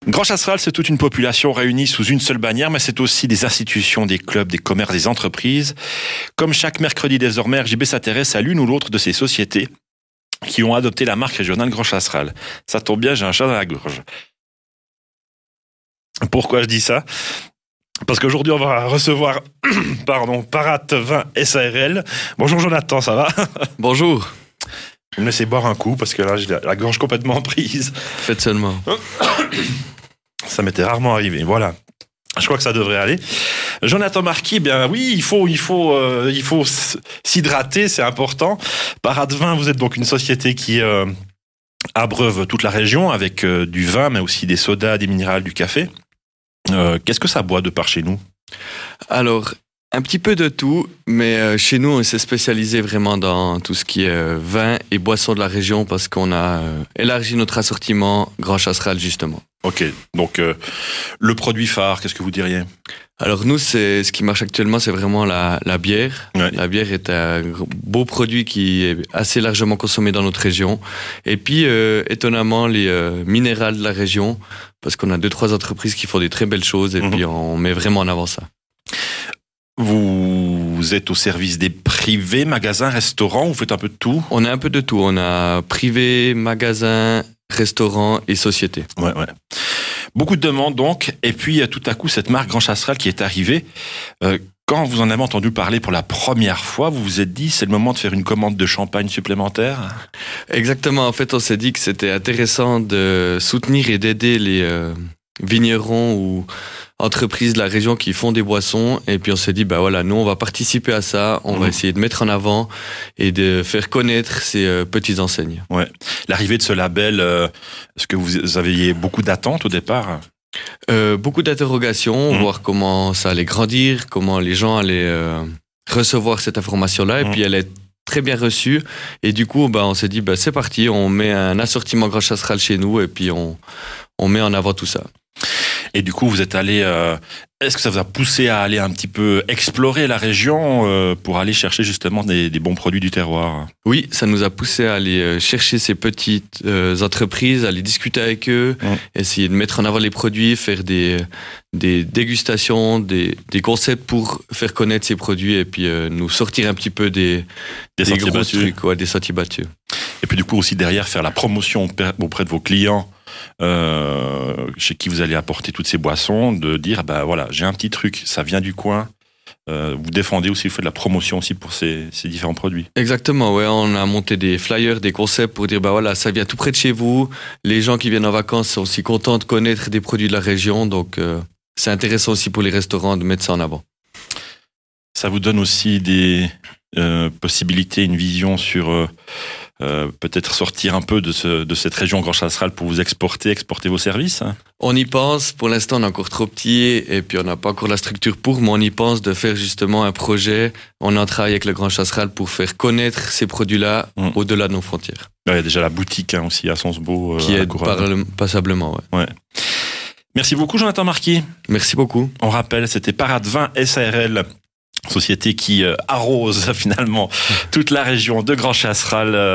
Grand Chasseral, c'est toute une population réunie sous une seule bannière, mais c'est aussi des institutions, des clubs, des commerces, des entreprises. Comme chaque mercredi désormais, RJB s'intéresse à l'une ou l'autre de ces sociétés qui ont adopté la marque régionale Grand Chasseral. Ça tombe bien, j'ai un chat dans la gorge. Pourquoi je dis ça ? Parce qu'aujourd'hui, on va recevoir Parat Vin SARL. Bonjour Jonathan, ça va ? Bonjour. Vous me laissez boire un coup, parce que là, j'ai la gorge complètement prise. Faites seulement. Ça m'était rarement arrivé, voilà. Je crois que ça devrait aller. Jonathan Marquis, bien oui, il faut s'hydrater, c'est important. Parat Vin, vous êtes donc une société qui abreuve toute la région avec du vin, mais aussi des sodas, des minérales, du café. Qu'est-ce que ça boit de par chez nous ? Alors, un petit peu de tout, mais chez nous, on s'est spécialisé vraiment dans tout ce qui est vin et boissons de la région parce qu'on a élargi notre assortiment Grand Chasseral, justement. Ok, donc le produit phare, qu'est-ce que vous diriez ? Alors nous, ce qui marche actuellement, c'est vraiment la bière. Ouais. La bière est un beau produit qui est assez largement consommé dans notre région. Et puis, étonnamment, les minérales de la région, parce qu'on a 2-3 entreprises qui font des très belles choses et puis on met vraiment en avant ça. Vous êtes au service des privés, magasins, restaurants, vous faites un peu de tout ? On a un peu de tout. On a privé, magasin, restaurant et société. Ouais. Beaucoup de demandes donc, et puis tout à coup cette marque Grand Chasseral qui est arrivée. Quand vous en avez entendu parler pour la première fois, vous vous êtes dit c'est le moment de faire une commande de champagne supplémentaire ? Exactement, en fait on s'est dit que c'était intéressant de soutenir et d'aider les vignerons ou entreprises de la région qui font des boissons, et puis on s'est dit bah voilà, nous on va participer à ça, on va essayer de mettre en avant et de faire connaître ces petites enseignes. Ouais. L'arrivée de ce label, est-ce que vous aviez beaucoup d'attentes au départ ? Beaucoup d'interrogations, voir comment ça allait grandir, comment les gens allaient recevoir cette information-là, et puis elle est très bien reçue, et du coup on s'est dit c'est parti, on met un assortiment Grand Chasseral chez nous, et puis on met en avant tout ça. Et du coup, vous êtes allé. Est-ce que ça vous a poussé à aller un petit peu explorer la région pour aller chercher justement des bons produits du terroir ? Oui, ça nous a poussé à aller chercher ces petites entreprises, aller discuter avec eux, essayer de mettre en avant les produits, faire des dégustations, des concepts pour faire connaître ces produits, et puis nous sortir un petit peu des gros trucs, des sentiers battus. Et puis du coup aussi derrière faire la promotion auprès de vos clients. Chez qui vous allez apporter toutes ces boissons, de dire voilà, j'ai un petit truc, ça vient du coin. Vous défendez aussi, vous faites de la promotion aussi pour ces différents produits. Exactement, ouais, on a monté des flyers, des concepts pour dire voilà, ça vient tout près de chez vous. Les gens qui viennent en vacances sont aussi contents de connaître des produits de la région, donc c'est intéressant aussi pour les restaurants de mettre ça en avant. Ça vous donne aussi des possibilités, une vision sur peut-être sortir un peu de cette région Grand Chasseral pour vous exporter vos services ? On y pense, pour l'instant on est encore trop petit et puis on n'a pas encore la structure pour, mais on y pense de faire justement un projet. On en travaille avec le Grand Chasseral pour faire connaître ces produits-là au-delà de nos frontières. Il y a déjà la boutique aussi à Sensebo. Qui aide passablement, ouais. Merci beaucoup Jonathan Marquis. Merci beaucoup. On rappelle, c'était Parat Vin SARL, société qui arrose finalement toute la région de Grand Chasseral.